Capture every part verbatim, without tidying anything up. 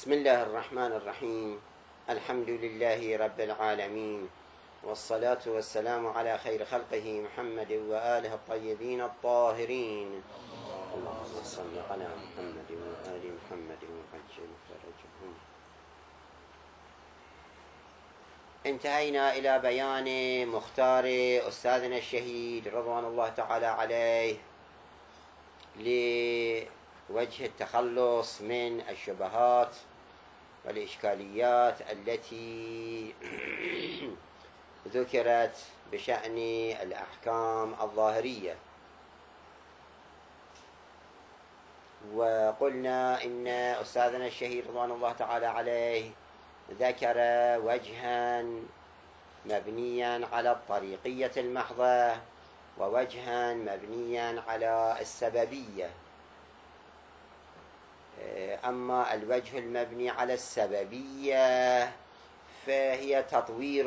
بسم الله الرحمن الرحيم. الحمد لله رب العالمين، والصلاة والسلام على خير خلقه محمد وآله الطيبين الطاهرين. اللهم صل على محمد وآل محمد وعجل فرجهم. انتهينا إلى بيان مختار أستاذنا الشهيد رضوان الله تعالى عليه لوجه التخلص من الشبهات والإشكاليات التي ذكرت بشأن الأحكام الظاهرية. وقلنا إن أستاذنا الشهيد رضوان الله تعالى عليه ذكر وجها مبنيا على الطريقية المحضة ووجها مبنيا على السببية. أما الوجه المبني على السببية فهي تطوير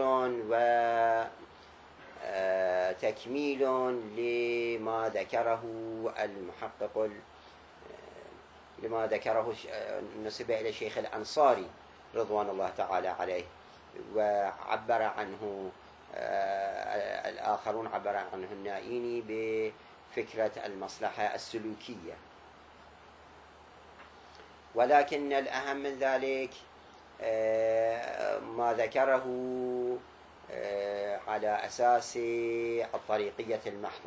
وتكميل لما ذكره المحقق لما ذكره نسب إلى الشيخ الأنصاري رضوان الله تعالى عليه، وعبر عنه الآخرون، عبر عنه النائيني بفكرة المصلحة السلوكية. ولكن الأهم من ذلك ما ذكره على أساس الطريقية المحضة،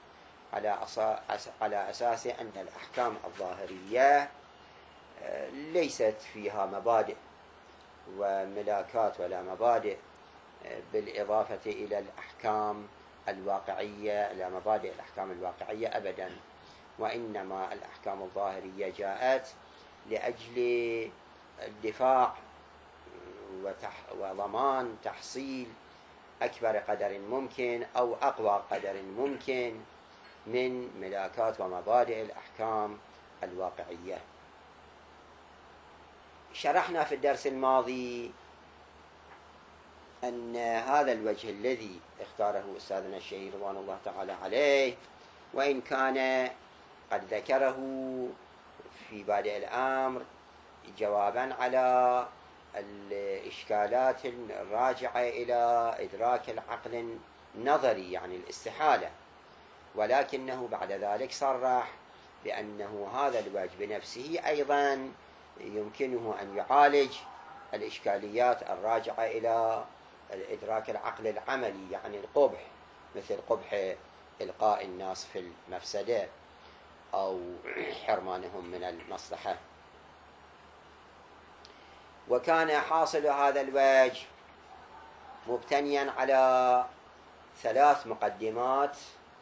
على أساس أن الأحكام الظاهرية ليست فيها مبادئ وملاكات ولا مبادئ بالإضافة إلى الأحكام الواقعية، إلى مبادئ الأحكام الواقعية أبدا، وإنما الأحكام الظاهرية جاءت لأجل الدفاع وضمان تحصيل أكبر قدر ممكن أو أقوى قدر ممكن من ملاكات ومبادئ الأحكام الواقعية. شرحنا في الدرس الماضي أن هذا الوجه الذي اختاره أستاذنا الشهيد رضوان الله تعالى عليه، وإن كان قد ذكره في بادئ الأمر جوابا على الإشكالات الراجعة إلى إدراك العقل النظري يعني الاستحالة، ولكنه بعد ذلك صرح بأنه هذا الوجه بنفسه أيضا يمكنه أن يعالج الإشكاليات الراجعة إلى إدراك العقل العملي يعني القبح، مثل قبح إلقاء الناس في المفسدة أو حرمانهم من المصلحة. وكان حاصل هذا الوجه مبتنيا على ثلاث مقدمات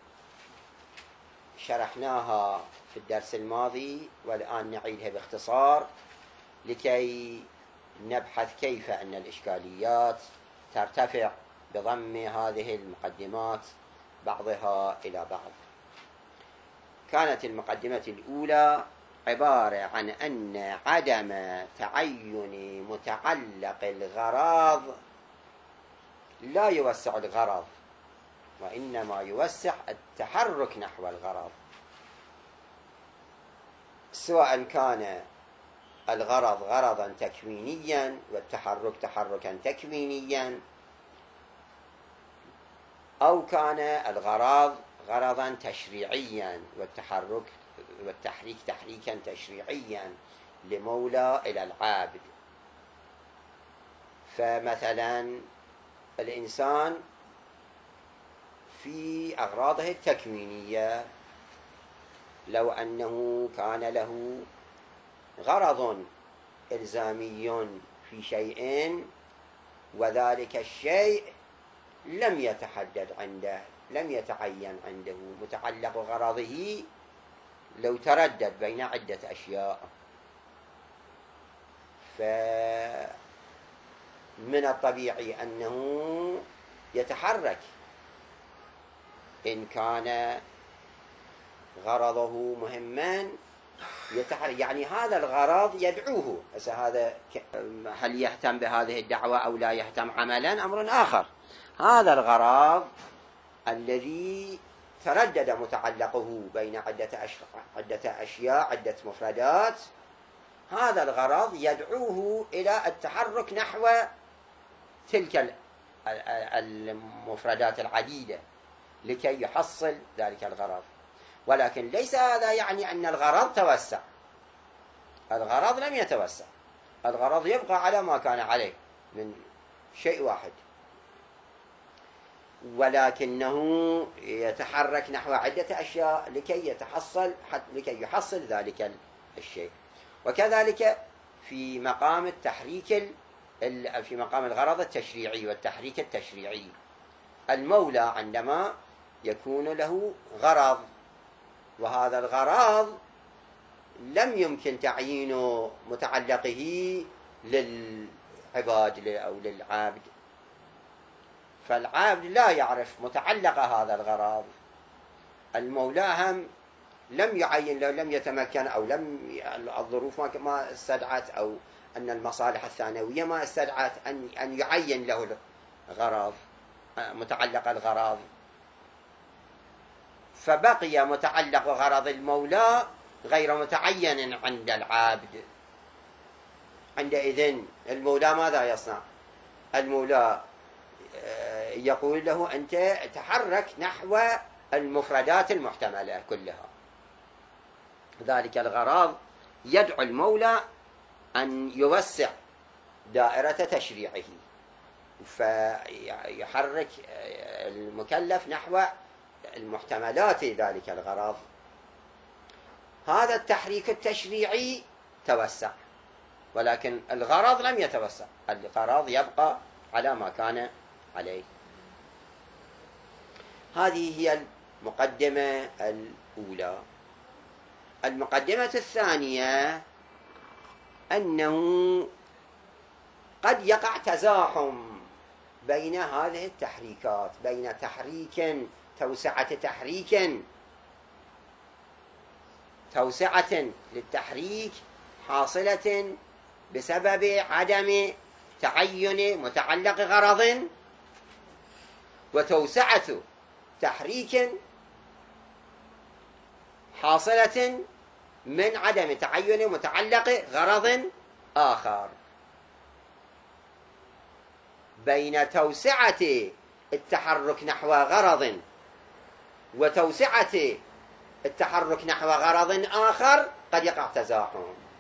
شرحناها في الدرس الماضي، والآن نعيدها باختصار لكي نبحث كيف أن الإشكاليات ترتفع بضم هذه المقدمات بعضها إلى بعض. كانت المقدمة الأولى عبارة عن أن عدم تعين متعلق الغراض لا يوسع الغرض، وإنما يوسع التحرك نحو الغرض، سواء كان الغرض غرضا تكوينيا والتحرك تحركا تكوينيا، أو كان الغرض غرضا تشريعيا والتحرك والتحريك تحريكا تشريعيا لمولى إلى العابد. فمثلا الإنسان في أغراضه التكوينية لو أنه كان له غرض إلزامي في شيء وذلك الشيء لم يتحدد عنده، لم يتعين عنده متعلق غرضه، لو تردد بين عدة أشياء، فمن الطبيعي أنه يتحرك إن كان غرضه مهما يتحرك، يعني هذا الغرض يدعوه. هذا هل يهتم بهذه الدعوة أو لا يهتم عملا أمر آخر. هذا الغرض الذي تردد متعلقه بين عدة عدة أشياء، عدة مفردات، هذا الغرض يدعوه إلى التحرك نحو تلك المفردات العديدة لكي يحصل ذلك الغرض. ولكن ليس هذا يعني أن الغرض توسع، الغرض لم يتوسع، الغرض يبقى على ما كان عليه من شيء واحد، ولكنه يتحرك نحو عدة أشياء لكي يتحصل لكي يحصل ذلك الشيء. وكذلك في مقام التحريك في مقام الغرض التشريعي والتحريك التشريعي، المولى عندما يكون له غرض، وهذا الغرض لم يمكن تعيين متعلقه للعباد أو للعبد، فالعبد لا يعرف متعلق هذا الغرض، المولى هم لم يعين له، لم يتمكن، أو لم الظروف ما استدعت، أو أن المصالح الثانوية ما استدعت أن أن يعين له الغرض متعلق الغرض، فبقي متعلق غرض المولى غير متعين عند العبد. عندئذ المولى ماذا يصنع؟ المولى يقول له أنت تحرك نحو المفردات المحتملة كلها. ذلك الغرض يدعو المولى أن يوسع دائرة تشريعه، فيحرك المكلف نحو المحتملات ذلك الغرض. هذا التحريك التشريعي توسع، ولكن الغرض لم يتوسع، الغرض يبقى على ما كان عليه. هذه هي المقدمة الأولى. المقدمة الثانية أنه قد يقع تزاحم بين هذه التحريكات، بين تحريك توسعة تحريك توسعة للتحريك حاصلة بسبب عدم تعين متعلق غرض، وتوسعة تحريك حاصلة من عدم تعين متعلق غرض آخر. بين توسعة التحرك نحو غرض وتوسعة التحرك نحو غرض آخر قد يقع تزاحم،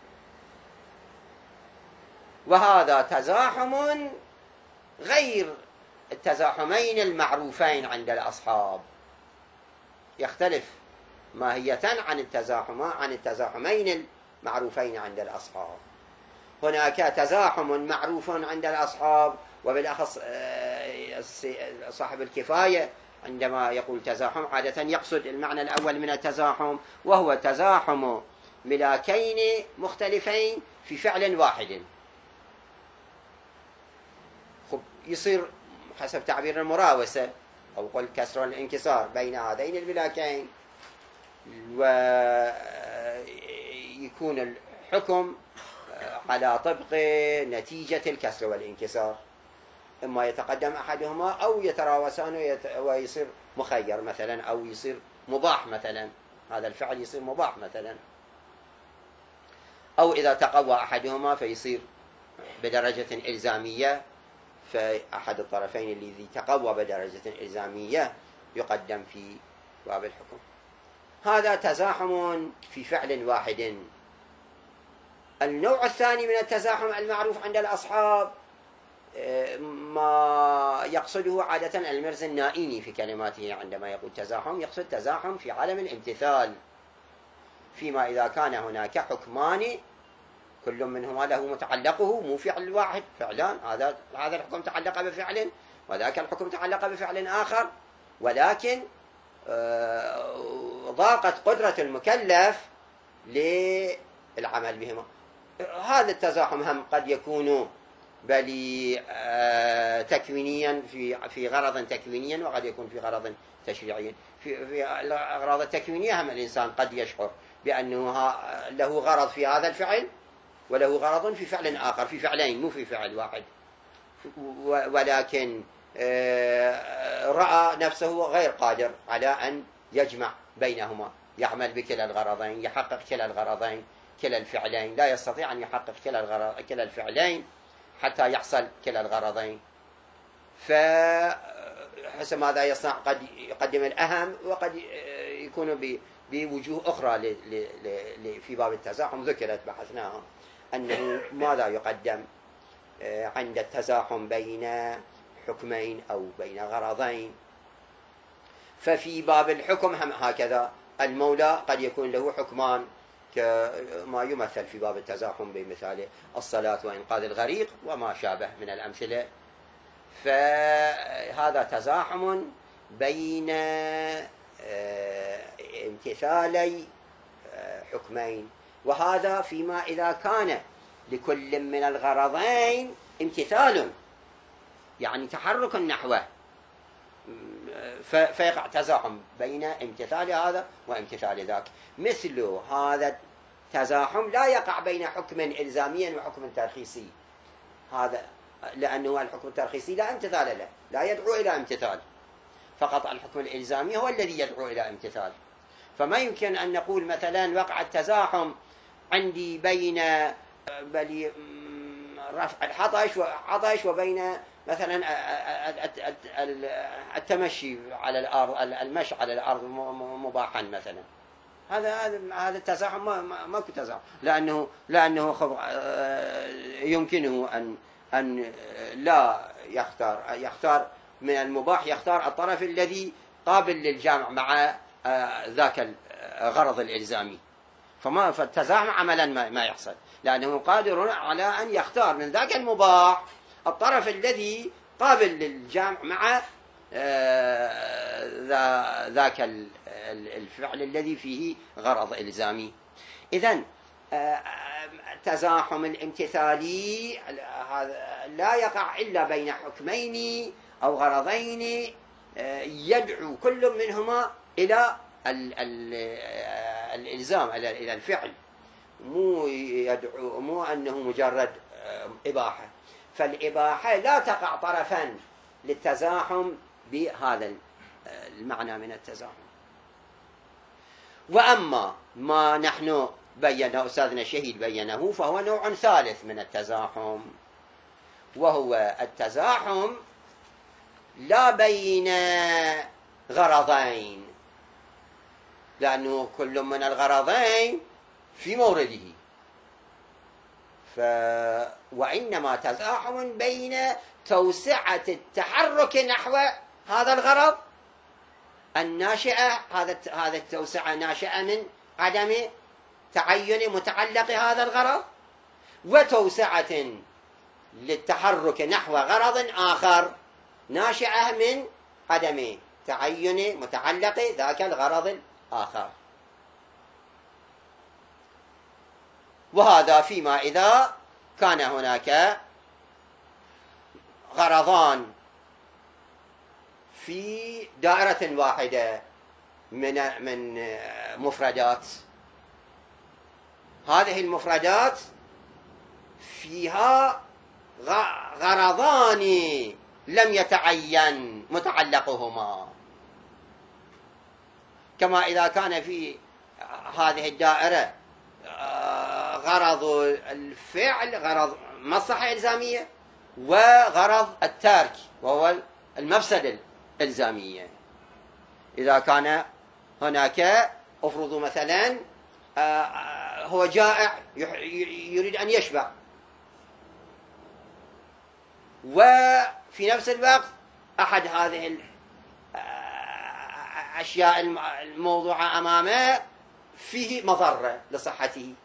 وهذا تزاحم غير التزاحمين المعروفين عند الأصحاب، يختلف ماهية عن التزاحم عن التزاحمين المعروفين عند الأصحاب. هناك تزاحم معروف عند الأصحاب، وبالأخص صاحب الكفاية عندما يقول تزاحم عادة يقصد المعنى الأول من التزاحم، وهو تزاحم ملاكين مختلفين في فعل واحد. خب يصير حسب تعبير المراوسة أو قل كسر والانكسار بين هذين الملاكين، ويكون الحكم على طبق نتيجة الكسر والانكسار، إما يتقدم أحدهما أو يتراوسان ويصير مخير مثلا، أو يصير مباح مثلا، هذا الفعل يصير مباح مثلا، أو إذا تقوى أحدهما فيصير بدرجة إلزامية، فأحد الطرفين الذي تقوى بدرجة إلزامية يقدم في باب الحكم. هذا تزاحم في فعل واحد. النوع الثاني من التزاحم المعروف عند الأصحاب ما يقصده عادة المرزي النائيني في كلماته عندما يقول تزاحم، يقصد تزاحم في عالم الامتثال، فيما إذا كان هناك حكمان كل منهما له متعلقه، مو فعل واحد، فعلان، هذا هذا الحكم تعلق بفعل وذاك الحكم تعلق بفعل آخر، ولكن ضاقت قدرة المكلف للعمل بهما. هذا التزاحم هم قد يكون بل تكوينيا في في غرض تكوينيا، وقد يكون في غرض تشريعي. في في الأغراض التكوينية هم الإنسان قد يشعر بأنه له غرض في هذا الفعل وله غرض في فعل آخر، في فعلين مو في فعل واحد، ولكن رأى نفسه غير قادر على أن يجمع بينهما، يعمل بكلا الغرضين، يحقق كلا الغرضين، كلا الفعلين، لا يستطيع أن يحقق كلا الغرض كلا الفعلين حتى يحصل كلا الغرضين. فحسب ماذا يصنع قد يقدم الأهم، وقد يكون بوجوه أخرى في باب التزاحم ذكرت بحثناها، أنه ماذا يقدم عند التزاحم بين حكمين أو بين غرضين. ففي باب الحكم هم هكذا، المولى قد يكون له حكمان كما يمثل في باب التزاحم بمثال الصلاة وإنقاذ الغريق وما شابه من الأمثلة. فهذا تزاحم بين امتثالي حكمين، وهذا فيما إذا كان لكل من الغرضين امتثال، يعني تحرك نحوه، فيقع تزاحم بين امتثال هذا وامتثال ذاك. مثل هذا التزاحم لا يقع بين حكم إلزامي وحكم ترخيصي، هذا لأنه الحكم الترخيصي لا امتثال له، لا يدعو إلى امتثال، فقط الحكم الإلزامي هو الذي يدعو إلى امتثال. فما يمكن أن نقول مثلا وقع التزاحم عندي بين بل رفع العطش وعطش وبين مثلا التمشي على الأرض، المشي على الأرض مباحا مثلا. هذا هذا التزاحم ما ماكو تزاحم، لأنه لأنه يمكنه أن أن لا يختار يختار من المباح، يختار الطرف الذي قابل للجمع مع ذاك الغرض الإلزامي. فما فالتزاحم عملا ما, ما يحصل، لأنه قادر على أن يختار من ذاك المباح الطرف الذي قابل للجمع مع ذاك الفعل الذي فيه غرض إلزامي. إذن التزاحم الامتثالي لا يقع إلا بين حكمين أو غرضين يدعو كل منهما إلى الإلزام، إلى الفعل، مو يدعو مو أنه مجرد إباحة. فالإباحة لا تقع طرفا للتزاحم بهذا المعنى من التزاحم. وأما ما نحن بيناه أستاذنا الشهيد بينه، فهو نوع ثالث من التزاحم، وهو التزاحم لا بين غرضين، لأنه كل من الغرضين في مورده، ف... وإنما تزاحم بين توسعة التحرك نحو هذا الغرض الناشئة، هذا هذا التوسعة ناشئة من عدم تعين متعلق هذا الغرض، وتوسعة للتحرك نحو غرض آخر ناشئة من عدم تعين متعلق ذاك الغرض الآخر. وهذا فيما إذا كان هناك غرضان في دائرة واحدة من من مفردات، هذه المفردات فيها غرضان لم يتعين متعلقهما، كما إذا كان في هذه الدائرة غرض الفعل، غرض مصلحة إلزامية، وغرض الترك وهو المفسدة الإلزامية. إذا كان هناك أفرض مثلا هو جائع يريد أن يشبع، وفي نفس الوقت أحد هذه الأشياء الموضوعة أمامه فيه مضرة لصحته،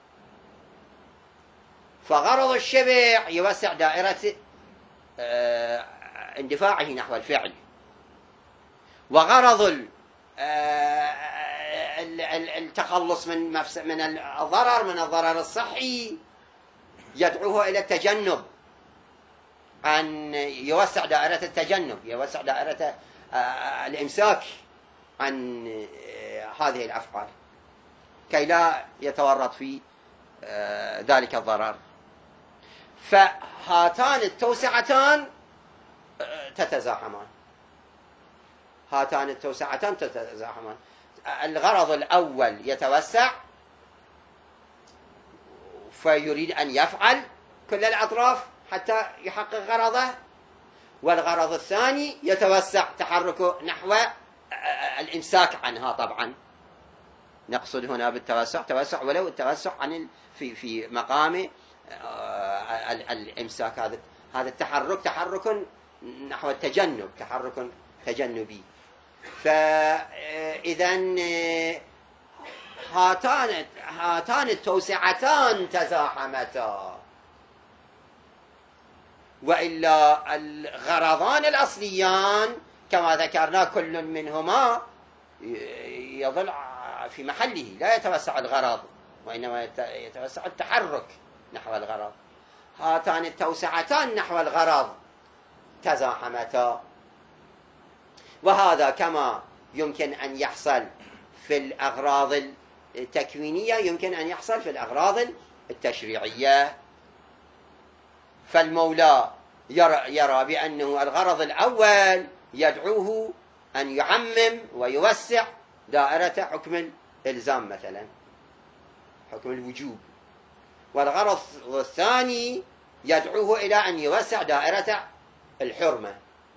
فغرض الشبع يوسع دائرة اندفاعه نحو الفعل، وغرض التخلص من من الضرر من الضرر الصحي يدعوه إلى التجنب، أن يوسع دائرة التجنب، يوسع دائرة الإمساك عن هذه الأفعال كي لا يتورط في ذلك الضرر. فهاتان التوسعتان تتزاحمان، هاتان التوسعتان تتزاحمان. الغرض الأول يتوسع فيريد أن يفعل كل الأطراف حتى يحقق غرضه. والغرض الثاني يتوسع تحركه نحو الإمساك عنها. طبعا نقصد هنا بالتوسع توسع ولو التوسع عن في في مقام الإمساك. هذا هذا التحرك تحرك نحو التجنب، تحرك تجنبي. فإذا هاتان هاتان التوسعتان تزاحمتا، وإلا الغرضان الأصليان كما ذكرنا كل منهما يظل في محله، لا يتوسع الغرض وإنما يتوسع التحرك نحو الغرض. هاتان التوسعتان نحو الغرض تزاحمتا، وهذا كما يمكن أن يحصل في الأغراض التكوينية يمكن أن يحصل في الأغراض التشريعية. فالمولى يرى, يرى بأنه الغرض الأول يدعوه أن يعمم ويوسع دائرة حكم الإلزام مثلا، حكم الوجوب، والغرض الثاني يدعوه إلى أن يوسع دائرة الحرمة.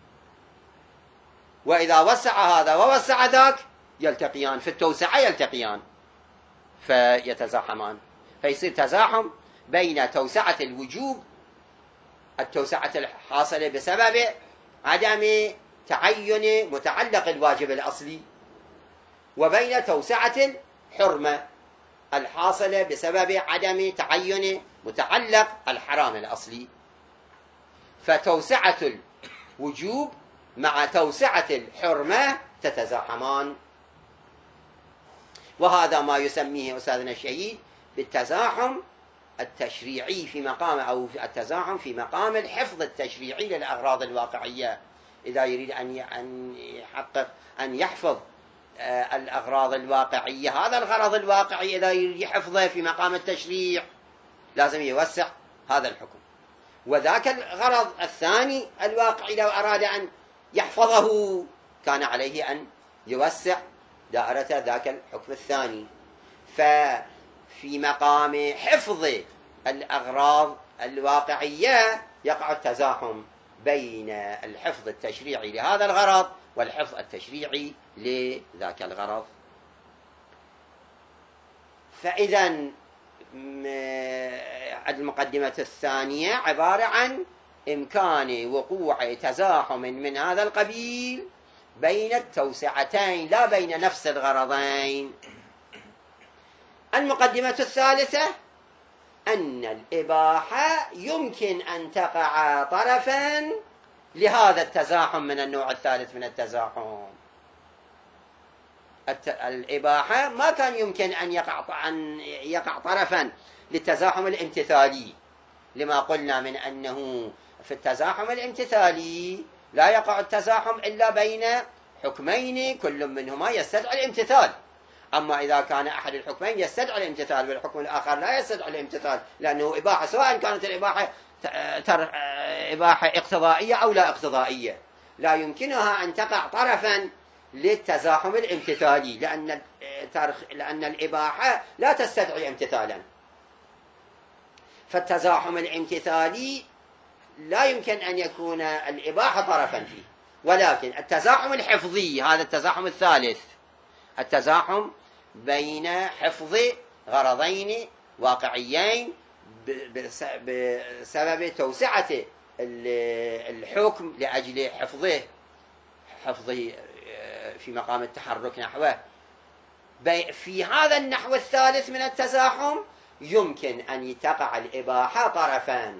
وإذا وسع هذا ووسع ذاك يلتقيان في التوسعة، يلتقيان فيتزاحمان، فيصير تزاحم بين توسعة الوجوب، التوسعة الحاصلة بسبب عدم تعين متعلق الواجب الأصلي، وبين توسعة الحرمة الحاصلة بسبب عدم تعين متعلق الحرام الأصلي. فتوسعة الوجوب مع توسعة الحرمة تتزاحمان، وهذا ما يسميه أستاذنا الشهيد بالتزاحم التشريعي في مقام أو التزاحم في مقام الحفظ التشريعي للأغراض الواقعية. إذا يريد أن يحقق أن يحفظ الأغراض الواقعية، هذا الغرض الواقعي إذا يريد يحفظه في مقام التشريع لازم يوسع هذا الحكم. وذاك الغرض الثاني الواقعي لو أراد أن يحفظه كان عليه أن يوسع دائرة ذاك الحكم الثاني. ففي مقام حفظ الأغراض الواقعية يقع التزاحم بين الحفظ التشريعي لهذا الغرض والحفظ التشريعي لذاك الغرض. فإذا المقدمة الثانية عبارة عن إمكان وقوع تزاحم من هذا القبيل بين التوسعتين لا بين نفس الغرضين. المقدمة الثالثة أن الإباحة يمكن أن تقع طرفا لهذا التزاحم من النوع الثالث من التزاحم. الإباحة ما كان يمكن أن يقع أن يقع طرفا للتزاحم الامتثالي، لما قلنا من أنه في التزاحم الامتثالي لا يقع التزاحم إلا بين حكمين كل منهما يستدعي الامتثال. أما إذا كان أحد الحكمين يستدعي الامتثال والحكم الآخر لا يستدعي الامتثال، لأنه إباحة، سواء كانت الإباحة إباحة اقتضائية أو لا اقتضائية، لا يمكنها أن تقع طرفا للتزاحم الامتثالي، لأن لأن الإباحة لا تستدعي امتثالا. فالتزاحم الامتثالي لا يمكن أن يكون الإباحة طرفا فيه، ولكن التزاحم الحفظي هذا التزاحم الثالث، التزاحم بين حفظ غرضين واقعيين بسبب توسعة الحكم لأجل حفظه حفظه في مقام التحرك نحوه. في هذا النحو الثالث من التزاحم يمكن أن تقع الإباحة طرفا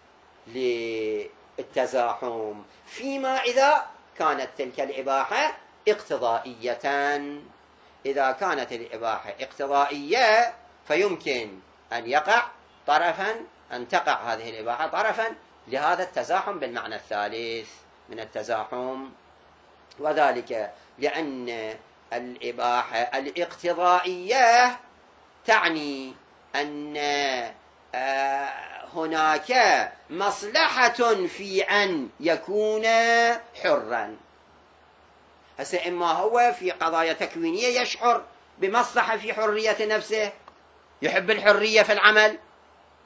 للتزاحم، فيما إذا كانت تلك الإباحة اقتضائية. إذا كانت الإباحة اقتضائية فيمكن أن يقع طرفا أن تقع هذه الإباحة طرفا لهذا التزاحم بالمعنى الثالث من التزاحم، وذلك لأن الإباحة الاقتضائية تعني أن هناك مصلحة في أن يكون حرا. هسه إما هو في قضايا تكوينية يشعر بمصلحة في حرية نفسه، يحب الحرية في العمل،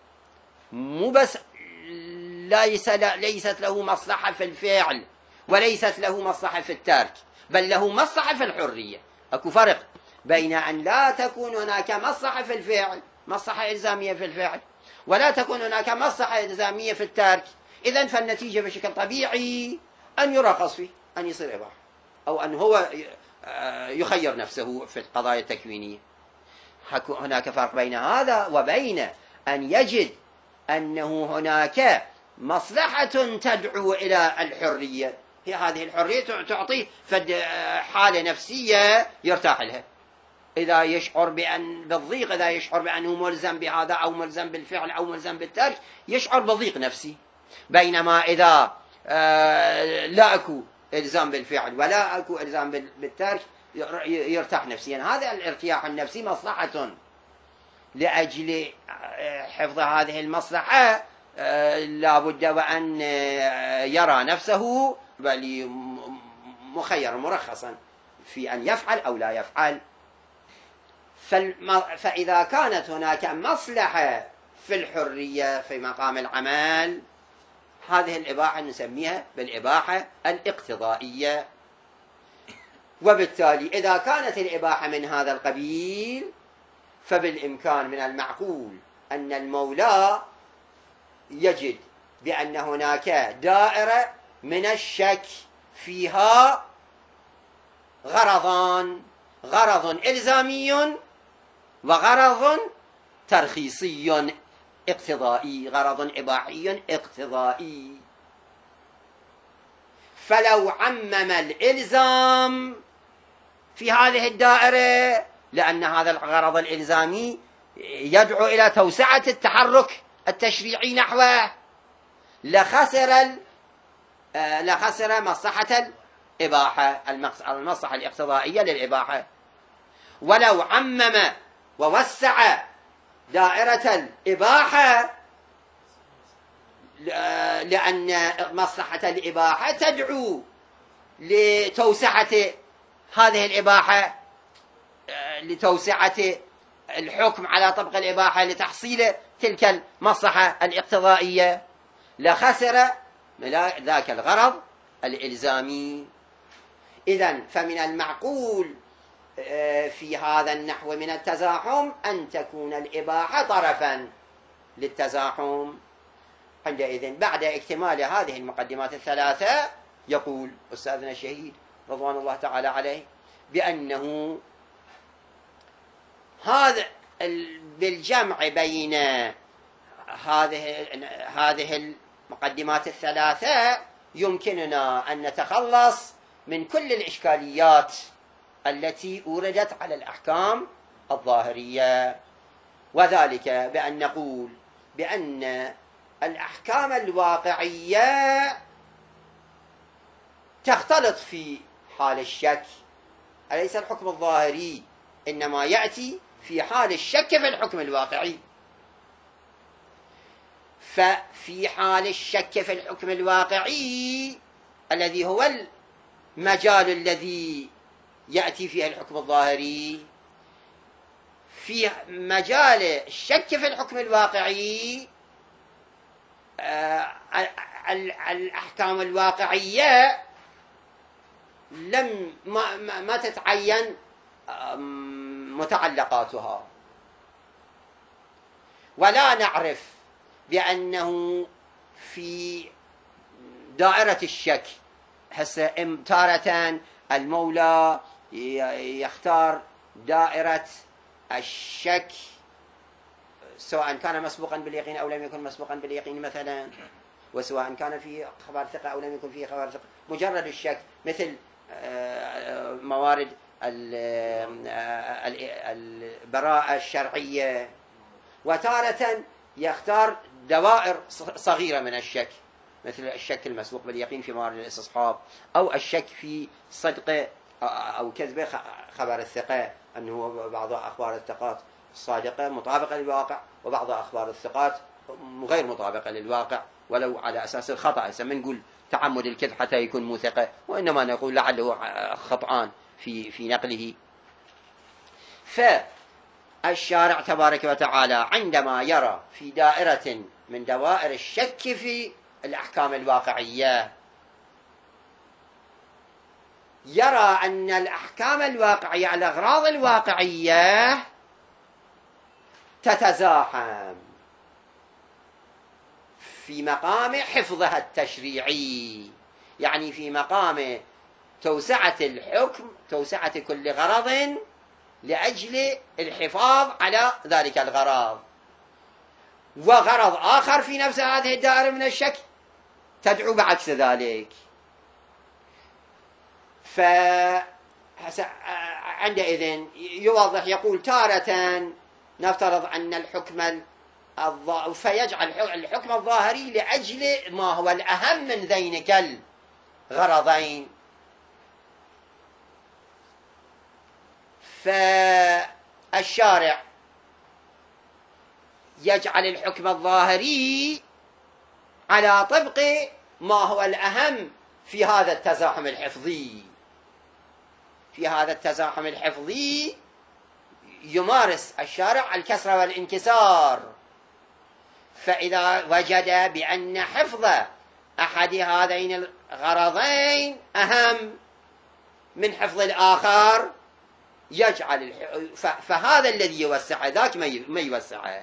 مو بس ليس ليست له مصلحة في الفعل وليست له مصلحة في الترك، بل له مصلحة في الحرية. أكو فرق بين أن لا تكون هناك مصلحة في الفعل، مصلحة إلزامية في الفعل، ولا تكون هناك مصلحة إلزامية في الترك. إذن فالنتيجة بشكل طبيعي أن يرخص فيه، أن يصير إباحة، أو أن هو يخير نفسه في القضايا التكوينية. هناك فرق بين هذا وبين أن يجد أنه هناك مصلحة تدعو إلى الحرية، هي هذه الحرية تعطيه حالة نفسية يرتاح لها. إذا يشعر بأن بالضيق، إذا يشعر بأنه ملزم بهذا أو ملزم بالفعل أو ملزم بالترك، يشعر بضيق نفسي. بينما إذا لا أكو إلزام بالفعل ولا أكو إلزام بالترك، يرتاح نفسيا. هذا الارتياح النفسي مصلحة. لأجل حفظ هذه المصلحة لا بد وأن يرى نفسه بل مخير مرخصا في أن يفعل أو لا يفعل. فإذا كانت هناك مصلحة في الحرية في مقام العمل، هذه الإباحة نسميها بالإباحة الاقتضائية. وبالتالي إذا كانت الإباحة من هذا القبيل، فبالإمكان من المعقول أن المولى يجد بأن هناك دائرة من الشك فيها غرضان: غرض إلزامي وغرض ترخيصي اقتضائي، غرض إباحي اقتضائي. فلو عمم الإلزام في هذه الدائرة، لأن هذا الغرض الإلزامي يدعو إلى توسعة التحرك التشريعي نحوه، لخسر لخسر مصلحة الإباحة، المصلحة الاقتضائية للإباحة. ولو عمم ووسع دائرة الإباحة، لأن مصلحة الإباحة تدعو لتوسعة هذه الإباحة، لتوسعة الحكم على طبق الإباحة لتحصيل تلك المصلحة الاقتضائية، لخسر ذاك الغرض الإلزامي. إذن فمن المعقول في هذا النحو من التزاحم أن تكون الإباحة طرفا للتزاحم. عندئذ بعد اكتمال هذه المقدمات الثلاثة، يقول أستاذنا الشهيد رضوان الله تعالى عليه بأنه هذا بالجمع بين هذه هذه المقدمات الثلاثة يمكننا أن نتخلص من كل الإشكاليات التي وردت على الأحكام الظاهرية، وذلك بأن نقول بأن الأحكام الواقعية تختلط في حال الشك. أليس الحكم الظاهري إنما يأتي في حال الشك في الحكم الواقعي؟ ففي حال الشك في الحكم الواقعي الذي هو المجال الذي يأتي فيه الحكم الظاهري، في مجال الشك في الحكم الواقعي الأحكام الواقعية لم ما, ما تتعين متعلقاتها، ولا نعرف بأنه في دائرة الشك هسه تارة المولى يختار دائرة الشك سواء كان مسبوقا باليقين أو لم يكن مسبوقا باليقين مثلا، وسواء كان فيه خبر ثقة أو لم يكن فيه خبر ثقة، مجرد الشك مثل موارد البراءة الشرعية. وتارة يختار دوائر صغيرة من الشك مثل الشك المسبوق باليقين في موارد الاستصحاب، أو الشك في صدق أو كذب خبر الثقة، أنه بعض أخبار الثقات الصادقة مطابقة للواقع وبعض أخبار الثقات غير مطابقة للواقع ولو على أساس الخطأ. هسه ما نقول تعمد الكذب حتى يكون موثقة، وإنما نقول لعله خطأان في في نقله. فالشارع تبارك وتعالى عندما يرى في دائرة من دوائر الشك في الأحكام الواقعية، يرى أن الأحكام الواقعية، الأغراض الواقعية تتزاحم في مقام حفظها التشريعي، يعني في مقام توسعة الحكم، توسعة كل غرض لأجل الحفاظ على ذلك الغرض، وغرض آخر في نفس هذه الدائرة من الشك تدعو بعكس ذلك. فعندئذ يوضح، يقول تارة نفترض أن الحكم الظاهري، فيجعل الحكم الظاهري لأجل ما هو الأهم من ذينك الغرضين، فالشارع يجعل الحكم الظاهري على طبق ما هو الأهم في هذا التزاحم الحفظي. في هذا التزاحم الحفظي يمارس الشارع الكسر والانكسار، فإذا وجد بأن حفظ أحد هذين الغرضين أهم من حفظ الآخر يجعل الح... فهذا الذي يوسعه، ذاك ما يوسعه.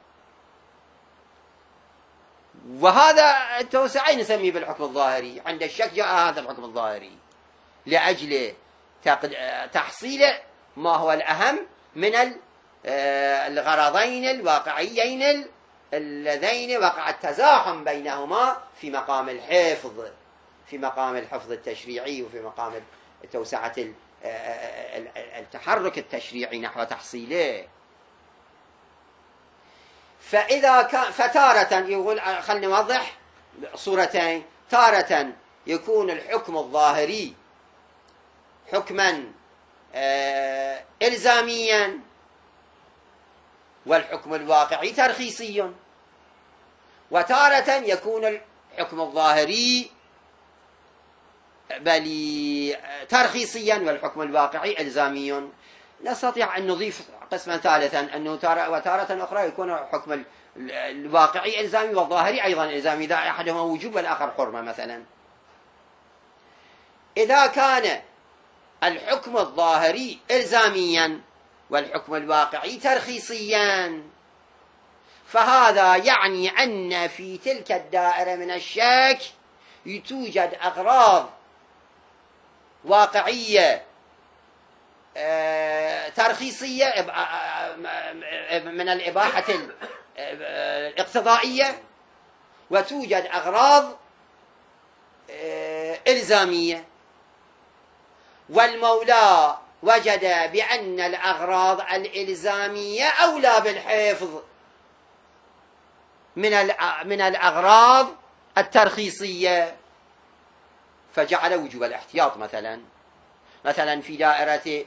وهذا التوسعي نسميه بالحكم الظاهري. عند الشك جاء هذا الحكم الظاهري لأجل تحصيل ما هو الأهم من الغرضين الواقعيين اللذين وقع التزاحم بينهما في مقام الحفظ، في مقام الحفظ التشريعي، وفي مقام توسعة التحرك التشريعي نحو تحصيله. فإذا كان فتارة يقول، خلنا نوضح صورتين. تارة يكون الحكم الظاهري حكما إلزاميا، والحكم الواقعي ترخيصي. وتارة يكون الحكم الظاهري بل ترخيصيا والحكم الواقعي إلزامي. نستطيع أن نضيف قسما ثالثا، أنه وتارة أخرى يكون الحكم الواقعي إلزامي والظاهري أيضا إلزامي، إذا أحدهما وجوب والآخر حرمة مثلا. إذا كان الحكم الظاهري إلزاميا والحكم الواقعي ترخيصيا، فهذا يعني أن في تلك الدائرة من الشك توجد أغراض واقعية ترخيصية من الإباحة الاقتضائية، وتوجد أغراض إلزامية. والمولى وجد بأن الأغراض الإلزامية أولى بالحفظ من من الأغراض الترخيصية، فجعل وجوب الاحتياط مثلا مثلا في دائرة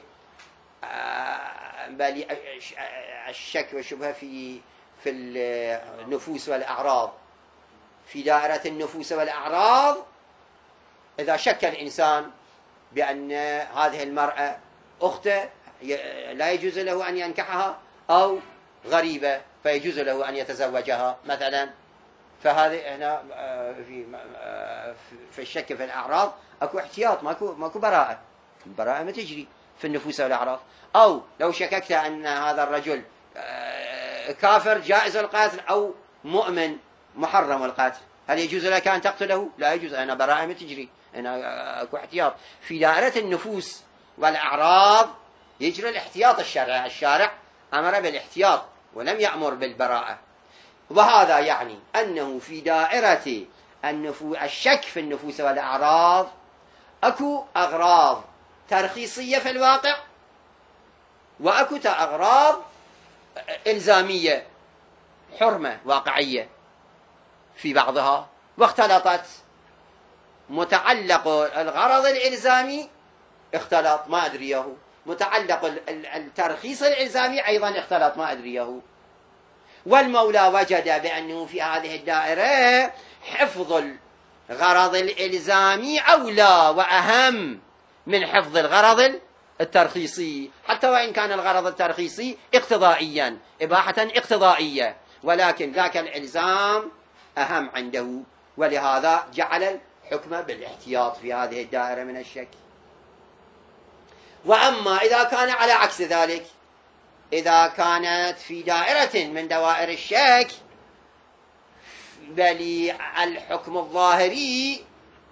الشك والشبهة في في النفوس والأعراض. في دائرة النفوس والأعراض إذا شك الإنسان بأن هذه المرأة أخته لا يجوز له أن ينكحها، أو غريبة فيجوز له أن يتزوجها مثلا، فهذه هنا في في الشك في الأعراض أكو احتياط، ماكو ماكو براءة. البراءة ما تجري في النفوس والأعراض. أو لو شككت أن هذا الرجل كافر جائز القتل، أو مؤمن محرم القتل، هل يجوز لك أن تقتله؟ لا يجوز، أنا براءة ما تجري، أنا أكو احتياط. في دائرة النفوس والأعراض يجري الاحتياط الشرعي، الشارع أمر بالاحتياط ولم يأمر بالبراءة. وهذا يعني أنه في دائرة النفو... الشك في النفوس والأعراض أكو أغراض ترخيصية في الواقع، وأكو أغراض إلزامية حرمة واقعية في بعضها، واختلطت. متعلق الغرض الإلزامي اختلط ما أدريه، متعلق الترخيص الإلزامي أيضا اختلط ما أدريه. والمولى وجد بأنه في هذه الدائرة حفظ الغرض الإلزامي أولى وأهم من حفظ الغرض الترخيصي، حتى وإن كان الغرض الترخيصي اقتضائيا، إباحة اقتضائية، ولكن ذاك الإلزام أهم عنده، ولهذا جعل الحكم بالاحتياط في هذه الدائرة من الشك. وأما إذا كان على عكس ذلك، إذا كانت في دائرة من دوائر الشك بل الحكم الظاهري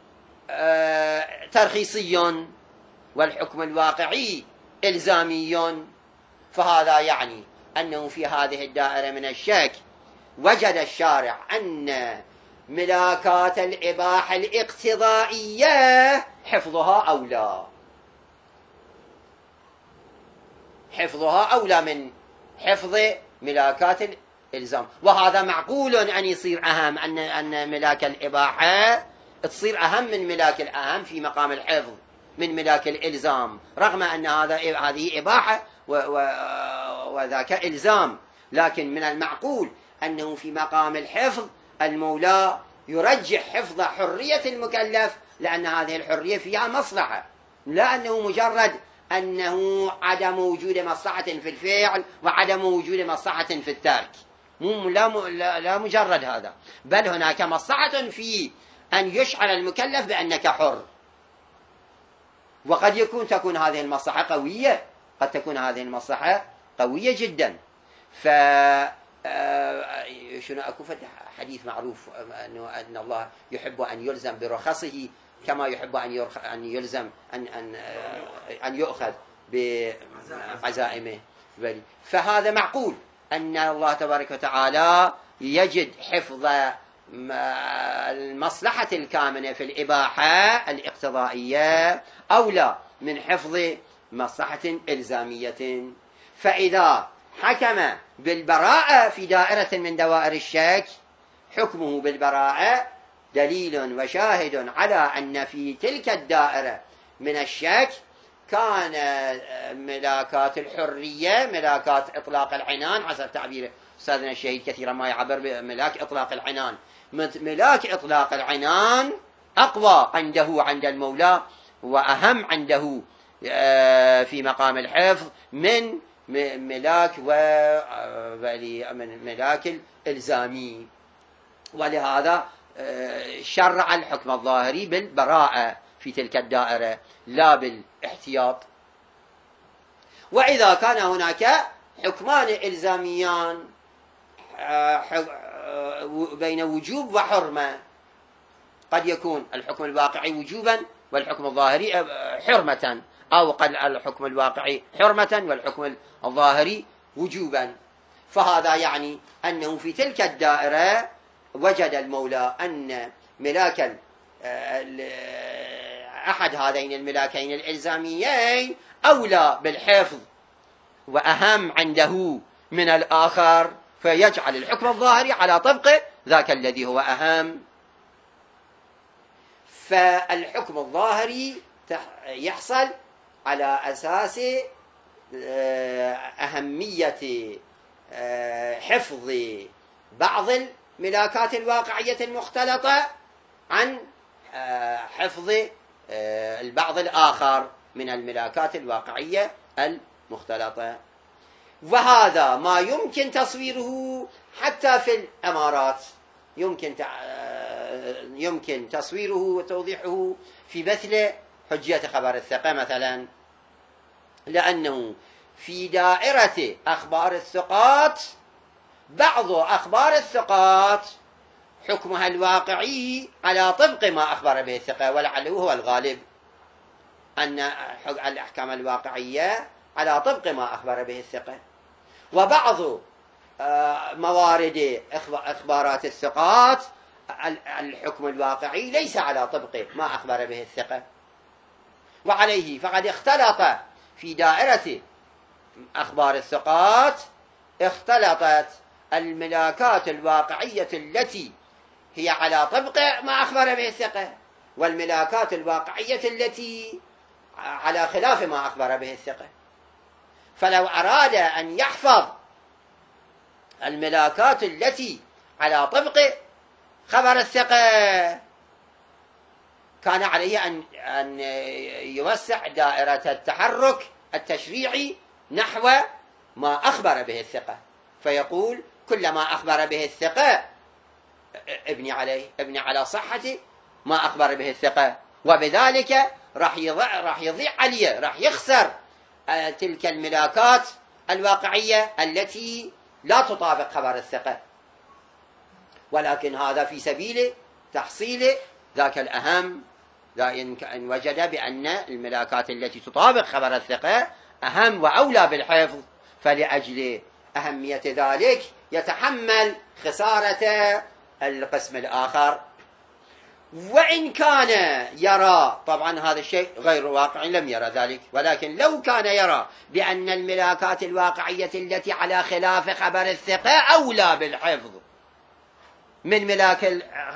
ترخيصي والحكم الواقعي إلزامي، فهذا يعني أنه في هذه الدائرة من الشك وجد الشارع أن ملاكات الإباحة الاقتضائية حفظها أولى، حفظها أولى من حفظ ملاكات الإلزام. وهذا معقول أن يصير أهم، أن أن ملاك الإباحة تصير أهم من ملاك الأهم في مقام الحفظ من ملاك الإلزام، رغم أن هذا هذه إباحة وذاك إلزام، لكن من المعقول أنه في مقام الحفظ المولى يرجح حفظ حرية المكلف، لأن هذه الحرية فيها مصلحة، لا أنه مجرد أنه عدم وجود مصلحة في الفعل وعدم وجود مصلحة في الترك، مو لا, لا مجرد هذا، بل هناك مصلحة في أن يشعر المكلف بأنك حر، وقد يكون تكون هذه المصلحة قوية، قد تكون هذه المصلحة قوية جدا. ف شنو أكو حديث معروف أنه أن الله يحب أن يلزم برخصه كما يحب أن أن يلزم أن أن أن يؤخذ بعزائمه، فهذا معقول أن الله تبارك وتعالى يجد حفظ المصلحة الكامنة في الإباحة الاقتضائية أولى من حفظ مصلحة إلزامية. فإذا حكم بالبراءة في دائرة من دوائر الشك، حكمه بالبراءة دليل وشاهد على أن في تلك الدائرة من الشك كان ملاكات الحرية، ملاكات إطلاق العنان، حسب تعبير أستاذنا الشهيد كثيرا ما يعبر بملاك إطلاق العنان، ملاك إطلاق العنان أقوى عنده عند المولى وأهم عنده في مقام الحفظ من ملاك ومن ملاك الإلزامي، ولهذا شرع الحكم الظاهري بالبراءة في تلك الدائرة لا بالاحتياط. وإذا كان هناك حكمان إلزاميان بين وجوب وحرمة، قد يكون الحكم الواقعي وجوبا والحكم الظاهري حرمة، أو قد الحكم الواقعي حرمة والحكم الظاهري وجوبا، فهذا يعني أنه في تلك الدائرة وجد المولى أن ملاك أحد هذين الملاكين الإلزاميين أولى بالحفظ وأهم عنده من الآخر، فيجعل الحكم الظاهري على طبق ذاك الذي هو أهم. فالحكم الظاهري يحصل على أساس أهمية حفظ بعض الملاكات الواقعية المختلطة عن حفظ البعض الآخر من الملاكات الواقعية المختلطة. وهذا ما يمكن تصويره حتى في الأمارات، يمكن يمكن تصويره وتوضيحه في مثل حجية خبر الثقة مثلا، لأنه في دائرة أخبار الثقات بعض أخبار الثقات حكمها الواقعي على طبق ما أخبر به الثقة، ولعله هو الغالب أن الأحكام الواقعية على طبق ما أخبر به الثقة، وبعض موارد إخبارات الثقات الحكم الواقعي ليس على طبق ما أخبر به الثقة. وعليه فقد اختلط في دائرة أخبار الثقات، اختلطت الملاكات الواقعية التي هي على طبق ما أخبر به الثقة والملاكات الواقعية التي على خلاف ما أخبر به الثقة. فلو أراد أن يحفظ الملاكات التي على طبق خبر الثقة كان عليه أن أن يوسع دائرة التحرك التشريعي نحو ما أخبر به الثقة، فيقول كل ما أخبر به الثقة ابني عليه، ابني على صحة ما أخبر به الثقة، وبذلك راح يضيع راح يضيع عليه، راح يخسر تلك الملاكات الواقعية التي لا تطابق خبر الثقة. ولكن هذا في سبيل تحصيل ذاك الأهم، إن وجد بأن الملاكات التي تطابق خبر الثقة أهم وأولى بالحفظ، فلأجل أهمية ذلك يتحمل خسارة القسم الآخر. وإن كان يرى، طبعا هذا الشيء غير واقعي، لم يرى ذلك، ولكن لو كان يرى بأن الملاكات الواقعية التي على خلاف خبر الثقة أولى بالحفظ من ملاك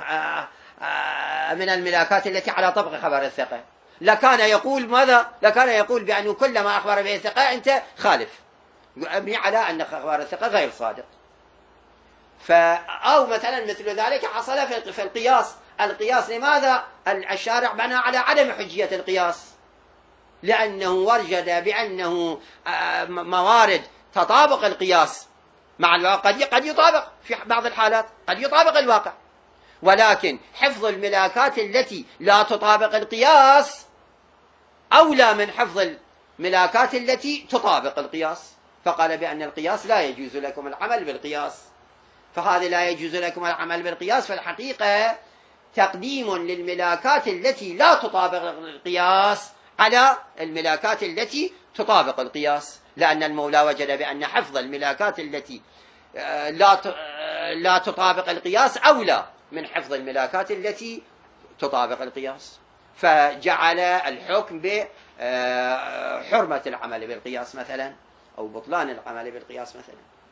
من الملاكات التي على طبق خبر الثقة، لكان يقول ماذا؟ لكان يقول بأنه كل ما أخبر به الثقة أنت خالف، ابني على أن خبر الثقة غير صادق. ف أو مثلا مثل ذلك حصل في القياس. القياس لماذا الشارع بنى على عدم حجية القياس؟ لأنه وجد بأنه موارد تطابق القياس مع الواقع، قد يطابق في بعض الحالات، قد يطابق الواقع، ولكن حفظ الملاكات التي لا تطابق القياس أولى من حفظ الملاكات التي تطابق القياس. فقال بأن القياس لا يجوز لكم العمل بالقياس، فهذا لا يجوز لكم العمل بالقياس في الحقيقة تقديم للملاكات التي لا تطابق القياس على الملاكات التي تطابق القياس، لأن المولى وجد بأن حفظ الملاكات التي لا لا تطابق القياس أولى من حفظ الملاكات التي تطابق القياس، فجعل الحكم بحرمة العمل بالقياس مثلا، أو بطلان العمل بالقياس مثلا.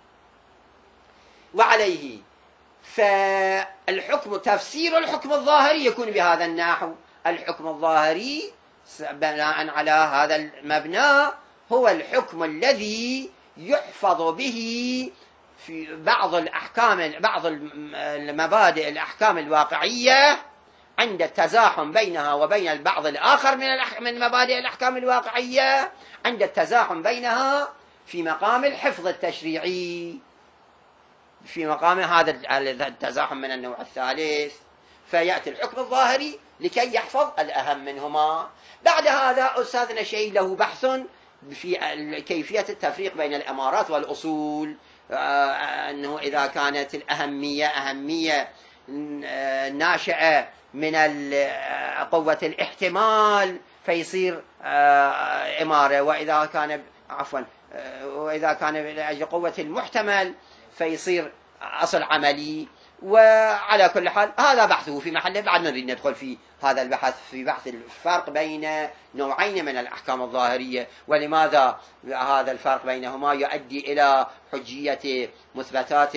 وعليه فالحكم، تفسير الحكم الظاهري يكون بهذا النحو. الحكم الظاهري بناء على هذا المبنى هو الحكم الذي يحفظ به في بعض الأحكام، بعض المبادئ الأحكام الواقعية عند التزاحم بينها وبين البعض الآخر من من مبادئ الأحكام الواقعية، عند التزاحم بينها في مقام الحفظ التشريعي، في مقام هذا التزاحم من النوع الثالث، فيأتي الحكم الظاهري لكي يحفظ الأهم منهما. بعد هذا أستاذنا شيء له بحث في كيفية التفريق بين الأمارات والأصول، أنه إذا كانت الأهمية أهمية ناشئة من قوة الاحتمال فيصير إمارة، وإذا كان عفوا وإذا كان لأجل قوة المحتمل فيصير أصل عملي. وعلى كل حال هذا بحثه في محله، بعد نريد ندخل في هذا البحث في بحث الفرق بين نوعين من الأحكام الظاهرية، ولماذا هذا الفرق بينهما يؤدي إلى حجية مثبتات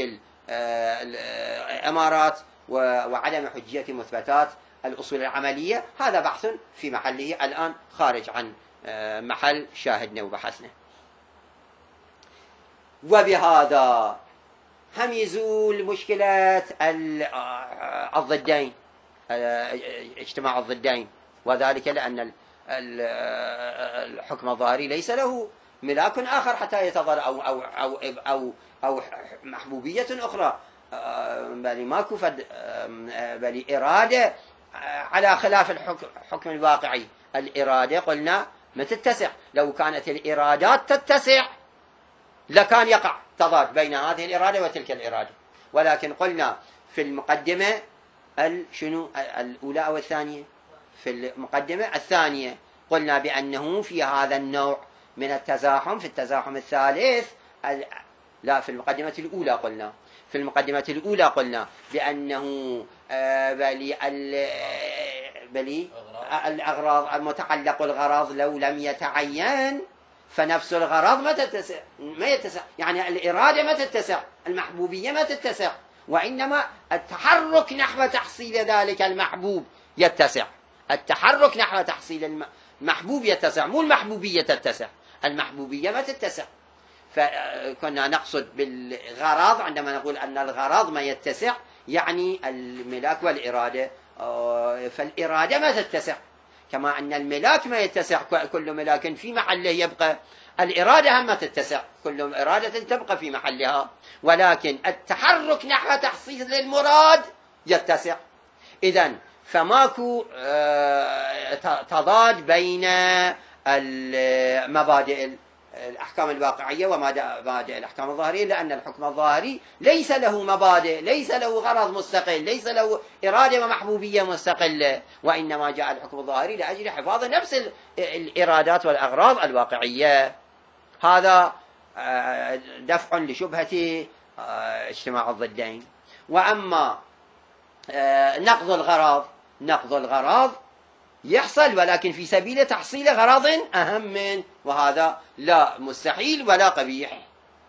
الإمارات وعدم حجية مثبتات الأصول العملية. هذا بحث في محله الآن خارج عن محل شاهدنا وبحثنا. وبهذا هم يزول مشكلة الضدين، اجتماع الضدين، وذلك لأن الحكم الظاهري ليس له ملاك آخر حتى يتظاهر أو أو أو أو أو محبوبية أخرى، بل ماكو فد بل إرادة على خلاف الحكم الواقعي. الإرادة قلنا ما تتسع، لو كانت الإرادات تتسع لكان يقع تضاد بين هذه الإرادة وتلك الإرادة، ولكن قلنا في المقدمة شنو الأولى أو الثانية؟ في المقدمة الثانية قلنا بأنه في هذا النوع من التزاحم، في التزاحم الثالث، لا في المقدمة الأولى قلنا في المقدمة الأولى قلنا بأنه بلي بلي الأغراض المتعلق الغرض لو لم يتعين فنفس الغرض ما تتسع ما يتسع، يعني الإرادة ما تتسع، المحبوبية ما تتسع، وإنما التحرك نحو تحصيل ذلك المحبوب يتسع. التحرك نحو تحصيل المحبوب يتسع، مو المحبوبية تتسع، المحبوبية ما تتسع. فكنا نقصد بالغرض عندما نقول أن الغرض ما يتسع يعني الملاك والإرادة، فالإرادة ما تتسع، كما أن الملاك ما يتسع كل ملاك في محله يبقى، الإرادة هم ما تتسع، كل إرادة تبقى في محلها، ولكن التحرك نحو تحصيل المراد يتسع. إذن فماكو تضاد بين المبادئ الأحكام الواقعية ومبادئ الأحكام الظاهرية، لأن الحكم الظاهري ليس له مبادئ، ليس له غرض مستقل، ليس له إرادة ومحبوبية مستقلة، وإنما جاء الحكم الظاهري لأجل حفاظ نفس الإرادات والأغراض الواقعية. هذا دفع لشبهة اجتماع الضدين. وأما نقض الغرض، نقض الغرض يحصل ولكن في سبيل تحصيل غرض أهم من، وهذا لا مستحيل ولا قبيح،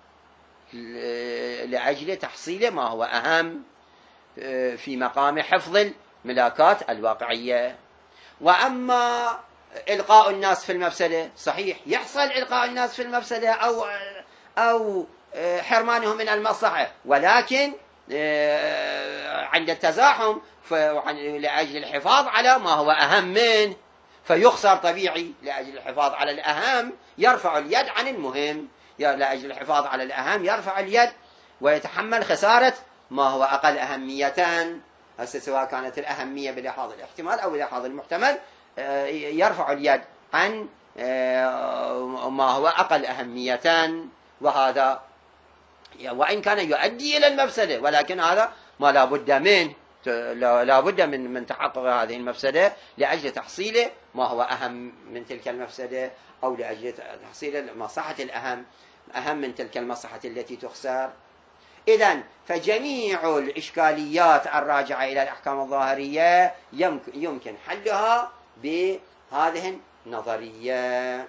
لأجل تحصيل ما هو أهم في مقام حفظ الملاكات الواقعية. وأما إلقاء الناس في المفسدة، صحيح يحصل إلقاء الناس في المفسدة أو أو حرمانهم من المصلحة، ولكن عند التزاحم لأجل الحفاظ على ما هو أهم منه فيخسر طبيعي. لأجل الحفاظ على الأهم يرفع اليد عن المهم، لأجل الحفاظ على الأهم يرفع اليد ويتحمل خسارة ما هو أقل أهمية. هسه سواء كانت الأهمية بلحاظ الاحتمال أو بلحاظ المحتمل يرفع اليد عن ما هو أقل أهمية، وهذا وإن كان يؤدي إلى المفسدة، ولكن هذا ما لا بد منه، لا بد من من تحقق هذه المفسدة لأجل تحصيل ما هو أهم من تلك المفسدة، أو لأجل تحصيل مصلحة الأهم أهم من تلك المصلحة التي تخسر. إذن فجميع الإشكاليات الراجعة إلى الأحكام الظاهرية يمكن حلها بهذه النظرية.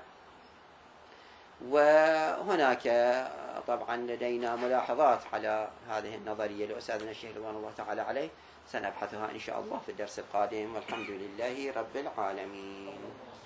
وهناك طبعا لدينا ملاحظات على هذه النظرية لأستاذنا الشيخ رضوان الله تعالى عليه، سنبحثها إن شاء الله في الدرس القادم، والحمد لله رب العالمين.